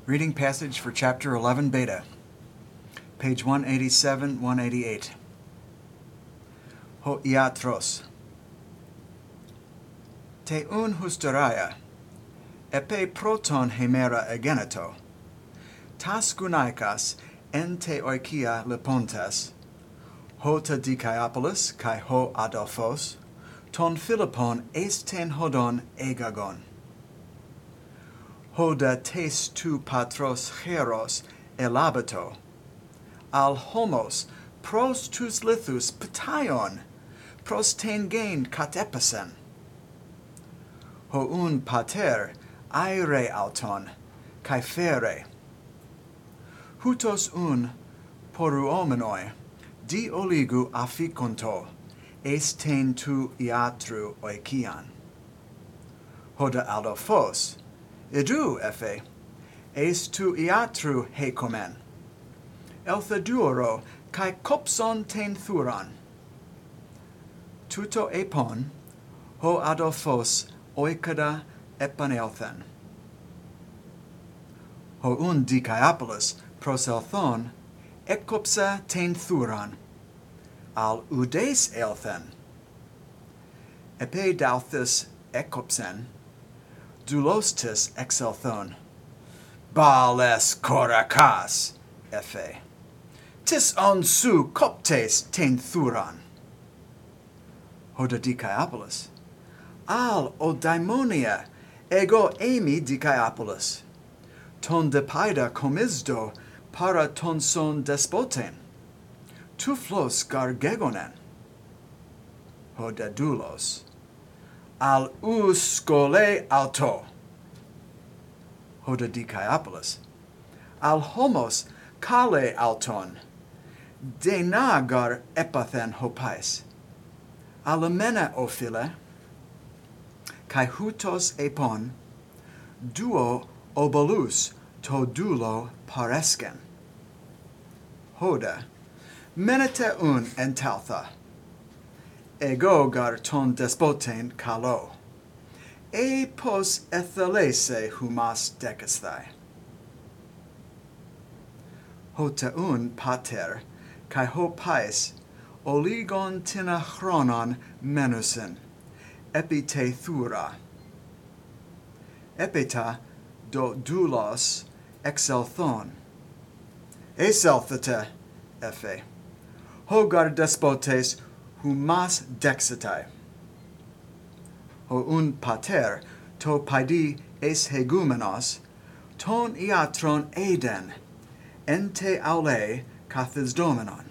Reading passage for chapter 11 beta, page 187, 188. Ho iatros. Te un husteriah, epe proton hemera egeneto, tas gunaikas en te oikia lepontes, ho ta Dikaiopoulos kai ho Adelphos, ton Philippon esten hodon egagon. Hoda tes tu patros heros elabato, al homos pros tus lithus ptaion, pros ten gain katepasen. Ho un pater aere auton, kai fere. Hutos un poruomenoi, di oligu afficonto, esten tu iatru oikian. Hoda Adelphos, Edu, Ephe, es tu iatru hecomen. Eltha duoro, kai copson ten thuran. Tuto epon, ho Adelphos oikada epanelthen. Ho un Dikaiopoulos proselthon, ecopsa ten thuran, al udes elthen. Epe dauthus ecopsen, Dulostis exelthon, Bales corakas, Ephe. Tis on su coptes ten thuran. Hoda Dikaiopoulos, al o daimonia, ego emi Dikaiopoulos, ton depaida comizdo para ton son despoten, tuflos gargegonen. Hoda doulos, al us skole auto. Hoda Dikaiopoulos, al homos kale auton, denagar epathen hopais, alamena ophile, kai hutos epon, duo obolus to doulo paresken. Hoda, menete un entaltha, ego gar ton despoten kalo, e pos ethelese humas decesthai. Hota un pater, kai ho pais, oligon tinachronon menusen, epite thura. Epita do doulos exelthon. Eselthete, Ephe, hogar despotes humas dexetai. Ho un pater to paidi es hegumenos, ton iatron eden, ente aule kathisdomenon.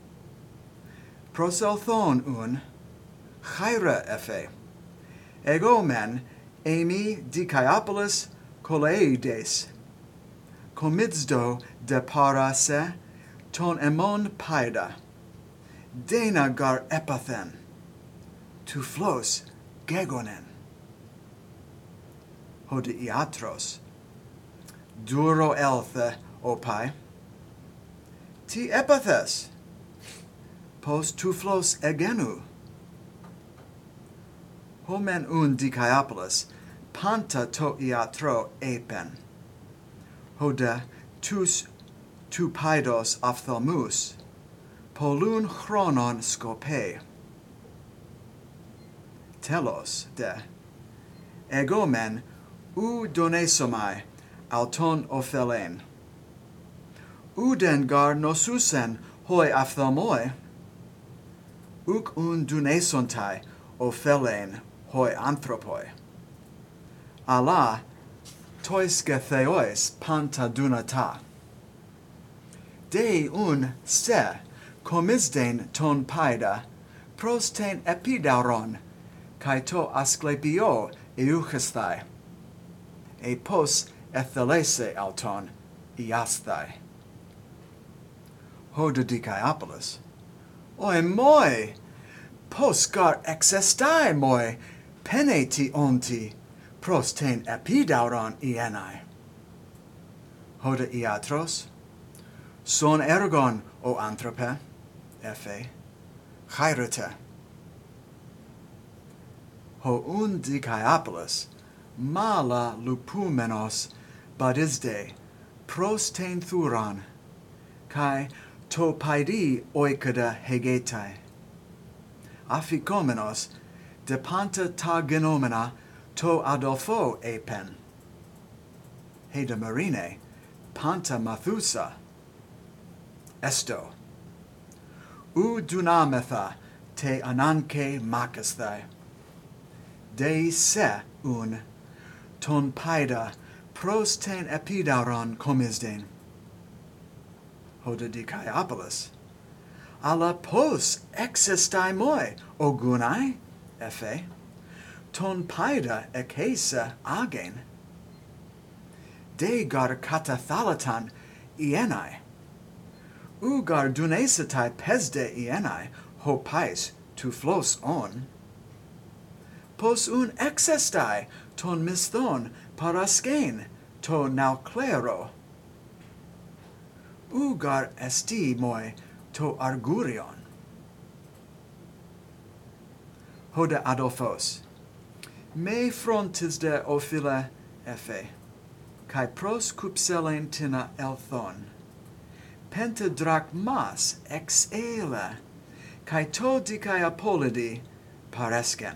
Proselthon un, chaira Ephe, ego men emi Dikaiopoulos koleides, comizdo de parase ton emon paida, dena gar epathen, tu flos gegonen. Hoda iatros, duro elthe opai, ti epathes, pos tu flos egenu. Homen un Dikaiopoulos, panta to iatro epen. Hoda tus tu paidos ophthalmus, polun chronon scope. Telos de, ego men u donesomai auton ophelen. Uden gar nosusen hoi ophthalmoi, uc un dunesontai ophelen hoi anthropoi. Ala tois getheois panta dunata. De un se comizden ton paida, pros ten epidauron, kai to asklepio euchesthai, e pos ethelese auton iasthai. Hoda Dikaiopoulos, oi moi, pos gar exestai moi, peneti onti, pros ten epidauron ienai. Hoda iatros, son ergon o anthrope, Ephe, chairete. Ho un Dikaiopoulos, mala lupumenos badisde, pros tein thuron, kai to paidi oikada hegetai. Afikomenos, de panta ta genomena to adolpho epen. Heda marine, panta mathusa. Esto. U dunametha te ananke makasthai. Dei se un, ton paida pros ten epidauron comisden. Hoda dikaiapolis. Ala pos existai moi, ogunai, efe, ton paida ekesa agen. De gar katathalatan ienai. Ugar dunesatai pesde ienai, ho pais tu flos on. Pos un exestai ton misthon paraskein to nauclero. Ugar esti moi to argurion. Hoda Adolphos. Me frontis de ophila efe, kai pros cupselen tina elthon. Pentadrachmas ex ele, kai to dicai apolidi paresken.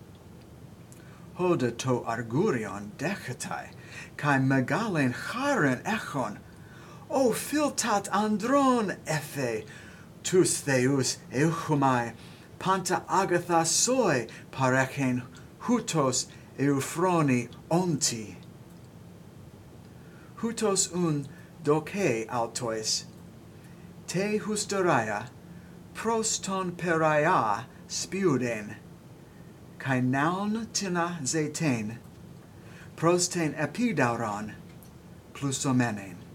Hoda to argurion dechatai, kai megalen charen echon, o filtat andron efe, tus theus euchumai, panta agatha soi parechen hutos euphroni onti. Hutos un doce autois, te husteraia, pros ton peraia spiuden, kai naun tina zetein, pros ten epidauron, plusomenen.